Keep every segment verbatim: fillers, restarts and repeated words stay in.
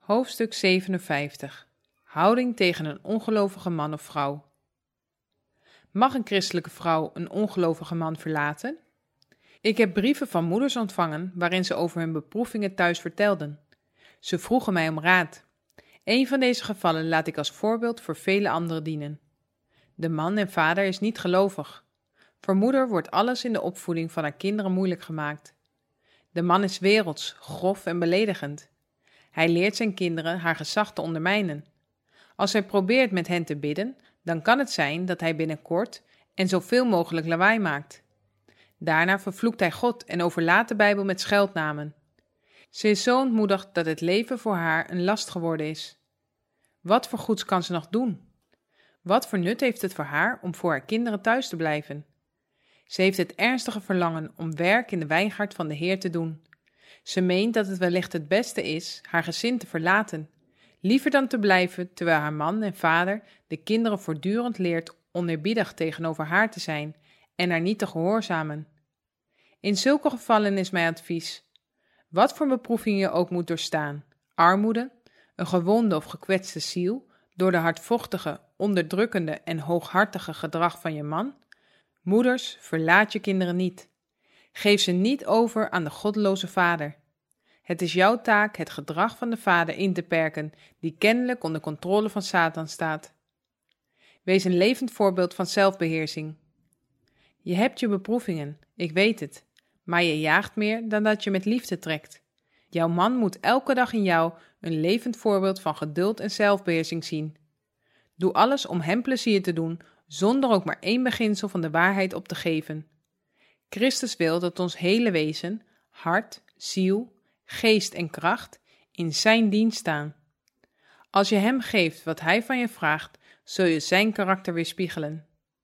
Hoofdstuk zevenenvijftig. Houding tegen een ongelovige man of vrouw. Mag een christelijke vrouw een ongelovige man verlaten? Ik heb brieven van moeders ontvangen waarin ze over hun beproevingen thuis vertelden. Ze vroegen mij om raad. Een van deze gevallen laat ik als voorbeeld voor vele anderen dienen. De man en vader is niet gelovig. Voor moeder wordt alles in de opvoeding van haar kinderen moeilijk gemaakt. De man is werelds, grof en beledigend. Hij leert zijn kinderen haar gezag te ondermijnen. Als hij probeert met hen te bidden, dan kan het zijn dat hij binnenkort en zoveel mogelijk lawaai maakt. Daarna vervloekt hij God en overlaat de Bijbel met scheldnamen. Ze is zo ontmoedigd dat het leven voor haar een last geworden is. Wat voor goeds kan ze nog doen? Wat voor nut heeft het voor haar om voor haar kinderen thuis te blijven? Ze heeft het ernstige verlangen om werk in de wijngaard van de Heer te doen. Ze meent dat het wellicht het beste is haar gezin te verlaten, liever dan te blijven terwijl haar man en vader de kinderen voortdurend leert oneerbiedig tegenover haar te zijn en haar niet te gehoorzamen. In zulke gevallen is mijn advies: wat voor beproeving je ook moet doorstaan, armoede, een gewonde of gekwetste ziel door de hardvochtige, onderdrukkende en hooghartige gedrag van je man, moeders, verlaat je kinderen niet. Geef ze niet over aan de goddeloze vader. Het is jouw taak het gedrag van de vader in te perken, die kennelijk onder controle van Satan staat. Wees een levend voorbeeld van zelfbeheersing. Je hebt je beproevingen, ik weet het, maar je jaagt meer dan dat je met liefde trekt. Jouw man moet elke dag in jou een levend voorbeeld van geduld en zelfbeheersing zien. Doe alles om hem plezier te doen, zonder ook maar één beginsel van de waarheid op te geven. Christus wil dat ons hele wezen, hart, ziel, geest en kracht in zijn dienst staan. Als je hem geeft wat hij van je vraagt, zul je zijn karakter weerspiegelen.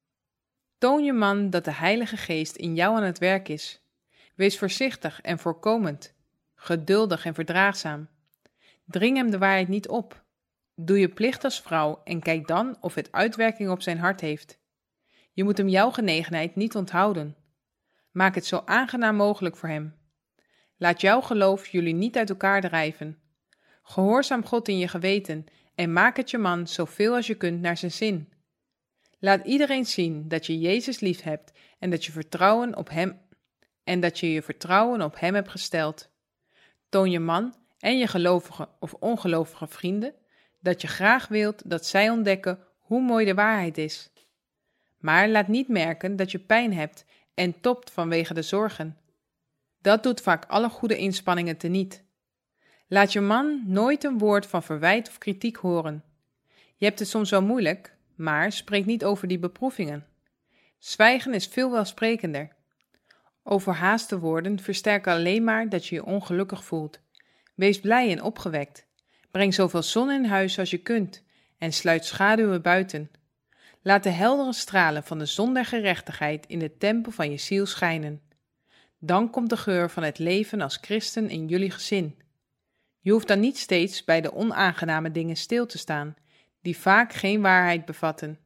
Toon je man dat de Heilige Geest in jou aan het werk is. Wees voorzichtig en voorkomend, geduldig en verdraagzaam. Dring hem de waarheid niet op. Doe je plicht als vrouw en kijk dan of het uitwerking op zijn hart heeft. Je moet hem jouw genegenheid niet onthouden. Maak het zo aangenaam mogelijk voor hem. Laat jouw geloof jullie niet uit elkaar drijven. Gehoorzaam God in je geweten en maak het je man zoveel als je kunt naar zijn zin. Laat iedereen zien dat je Jezus lief hebt en dat je vertrouwen op hem en dat je je vertrouwen op hem hebt gesteld. Toon je man en je gelovige of ongelovige vrienden dat je graag wilt dat zij ontdekken hoe mooi de waarheid is. Maar laat niet merken dat je pijn hebt en topt vanwege de zorgen. Dat doet vaak alle goede inspanningen teniet. Laat je man nooit een woord van verwijt of kritiek horen. Je hebt het soms wel moeilijk, maar spreek niet over die beproevingen. Zwijgen is veel welsprekender. Overhaaste woorden versterken alleen maar dat je je ongelukkig voelt. Wees blij en opgewekt. Breng zoveel zon in huis als je kunt en sluit schaduwen buiten. Laat de heldere stralen van de zon der gerechtigheid in de tempel van je ziel schijnen. Dan komt de geur van het leven als christen in jullie gezin. Je hoeft dan niet steeds bij de onaangename dingen stil te staan, die vaak geen waarheid bevatten.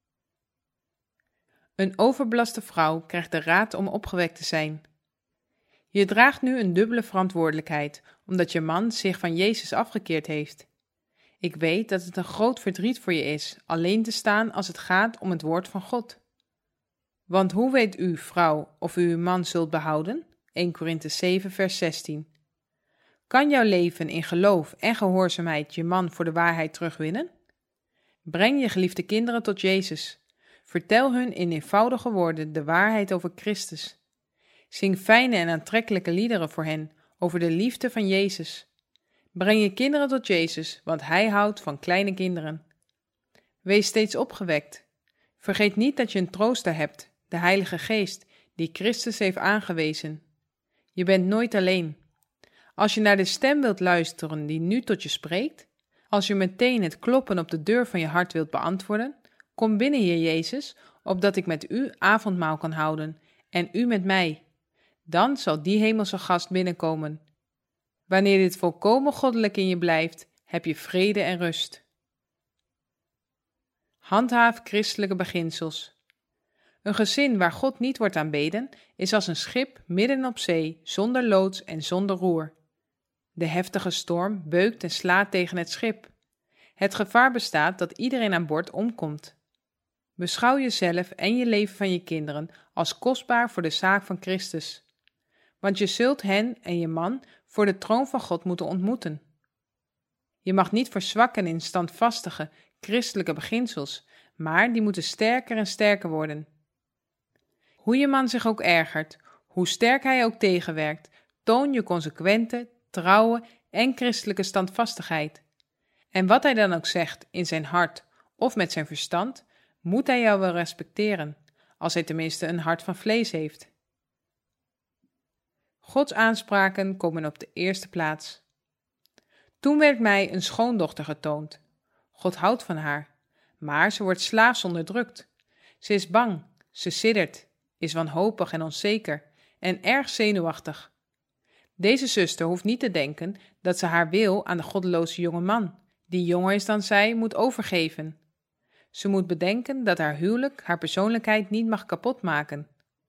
Een overbelaste vrouw krijgt de raad om opgewekt te zijn. Je draagt nu een dubbele verantwoordelijkheid, omdat je man zich van Jezus afgekeerd heeft. Ik weet dat het een groot verdriet voor je is alleen te staan als het gaat om het woord van God. Want hoe weet u, vrouw, of u uw man zult behouden? Eerste Korinthe zeven vers zestien. Kan jouw leven in geloof en gehoorzaamheid je man voor de waarheid terugwinnen? Breng je geliefde kinderen tot Jezus. Vertel hun in eenvoudige woorden de waarheid over Christus. Zing fijne en aantrekkelijke liederen voor hen over de liefde van Jezus. Breng je kinderen tot Jezus, want Hij houdt van kleine kinderen. Wees steeds opgewekt. Vergeet niet dat je een trooster hebt, de Heilige Geest, die Christus heeft aangewezen. Je bent nooit alleen. Als je naar de stem wilt luisteren die nu tot je spreekt, als je meteen het kloppen op de deur van je hart wilt beantwoorden, kom binnen, Heer Jezus, opdat ik met u avondmaal kan houden en u met mij. Dan zal die hemelse gast binnenkomen. Wanneer dit volkomen goddelijk in je blijft, heb je vrede en rust. Handhaaf christelijke beginsels. Een gezin waar God niet wordt aanbeden, is als een schip midden op zee, zonder loods en zonder roer. De heftige storm beukt en slaat tegen het schip. Het gevaar bestaat dat iedereen aan boord omkomt. Beschouw jezelf en je leven van je kinderen als kostbaar voor de zaak van Christus. Want je zult hen en je man voor de troon van God moeten ontmoeten. Je mag niet verzwakken in standvastige, christelijke beginsels, maar die moeten sterker en sterker worden. Hoe je man zich ook ergert, hoe sterk hij ook tegenwerkt, toon je consequente, trouwe en christelijke standvastigheid. En wat hij dan ook zegt in zijn hart of met zijn verstand, moet hij jou wel respecteren, als hij tenminste een hart van vlees heeft. Gods aanspraken komen op de eerste plaats. Toen werd mij een schoondochter getoond. God houdt van haar, maar ze wordt slaafs onderdrukt. Ze is bang, ze siddert, is wanhopig en onzeker en erg zenuwachtig. Deze zuster hoeft niet te denken dat ze haar wil aan de goddeloze jonge man, die jonger is dan zij, moet overgeven. Ze moet bedenken dat haar huwelijk haar persoonlijkheid niet mag kapotmaken.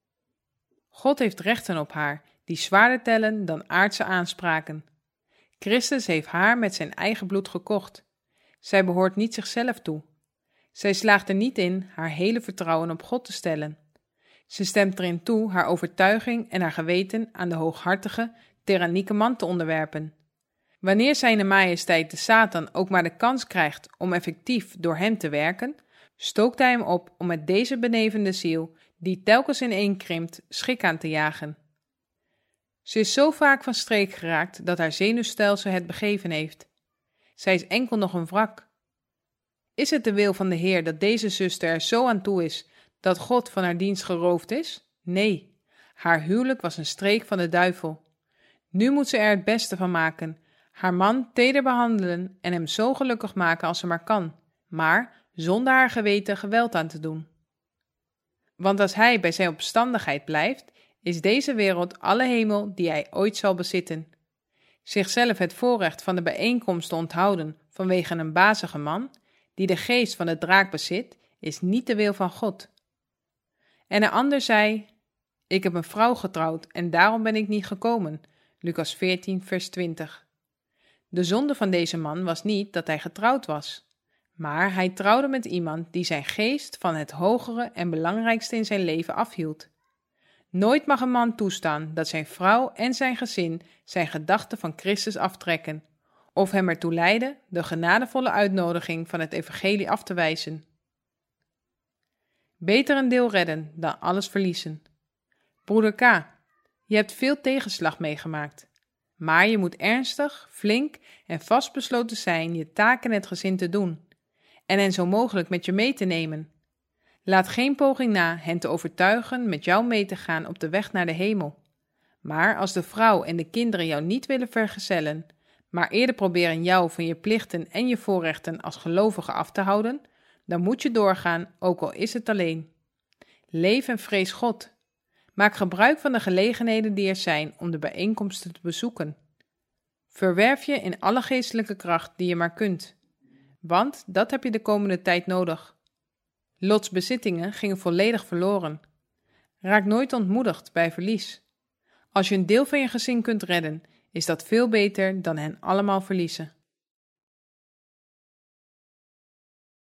God heeft rechten op haar, die zwaarder tellen dan aardse aanspraken. Christus heeft haar met zijn eigen bloed gekocht. Zij behoort niet zichzelf toe. Zij slaagt er niet in haar hele vertrouwen op God te stellen. Ze stemt erin toe haar overtuiging en haar geweten aan de hooghartige, tyrannieke man te onderwerpen. Wanneer zijne majesteit de Satan ook maar de kans krijgt om effectief door hem te werken, stookt hij hem op om met deze benevende ziel, die telkens ineenkrimpt, schik aan te jagen. Ze is zo vaak van streek geraakt dat haar zenuwstelsel het begeven heeft. Zij is enkel nog een wrak. Is het de wil van de Heer dat deze zuster er zo aan toe is dat God van haar dienst geroofd is? Nee, haar huwelijk was een streek van de duivel. Nu moet ze er het beste van maken, haar man teder behandelen en hem zo gelukkig maken als ze maar kan, maar zonder haar geweten geweld aan te doen. Want als hij bij zijn opstandigheid blijft, is deze wereld alle hemel die hij ooit zal bezitten. Zichzelf het voorrecht van de bijeenkomst te onthouden vanwege een bazige man, die de geest van de draak bezit, is niet de wil van God. En een ander zei, ik heb een vrouw getrouwd en daarom ben ik niet gekomen. Lucas veertien, vers twintig. De zonde van deze man was niet dat hij getrouwd was, maar hij trouwde met iemand die zijn geest van het hogere en belangrijkste in zijn leven afhield. Nooit mag een man toestaan dat zijn vrouw en zijn gezin zijn gedachten van Christus aftrekken, of hem ertoe leiden de genadevolle uitnodiging van het evangelie af te wijzen. Beter een deel redden dan alles verliezen. Broeder K., je hebt veel tegenslag meegemaakt, maar je moet ernstig, flink en vastbesloten zijn je taak in het gezin te doen en hen zo mogelijk met je mee te nemen. Laat geen poging na hen te overtuigen met jou mee te gaan op de weg naar de hemel. Maar als de vrouw en de kinderen jou niet willen vergezellen, maar eerder proberen jou van je plichten en je voorrechten als gelovige af te houden, dan moet je doorgaan, ook al is het alleen. Leef en vrees God. Maak gebruik van de gelegenheden die er zijn om de bijeenkomsten te bezoeken. Verwerf je in alle geestelijke kracht die je maar kunt, want dat heb je de komende tijd nodig. Lots bezittingen gingen volledig verloren. Raak nooit ontmoedigd bij verlies. Als je een deel van je gezin kunt redden, is dat veel beter dan hen allemaal verliezen.